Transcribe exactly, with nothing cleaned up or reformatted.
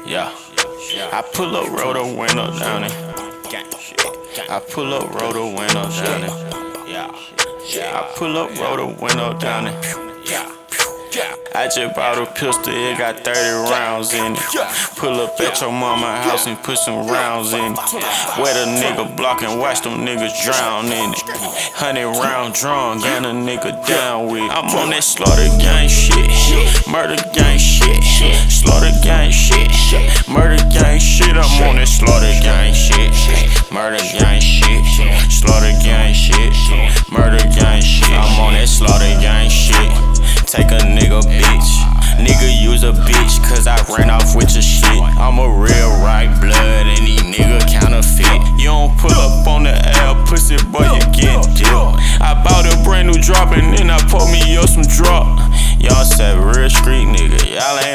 Yeah, I pull up, roll the window down it. I pull up, roll the window down it. I pull up, roll the window down it. I just bought a pistol, it got thirty rounds in it. Pull up at your mama's house and put some rounds in it. Wet a nigga block and watch them niggas drown in it. Hundred round drum, gun a nigga down with. I'm on that slaughter gang shit, murder gang shit, slaughter gang shit, murder gang shit. I'm on that slaughter gang shit, murder gang shit, slaughter gang shit, murder gang shit. I'm on that slaughter gang shit. Take a nigga bitch, nigga use a bitch, cause I ran off with your shit. I'm a real right blood and these nigga counterfeit. You don't pull up on the L, pussy boy, you get dipped. I bought a brand new drop and then I pour me up some drop. Y'all said real street nigga, y'all ain't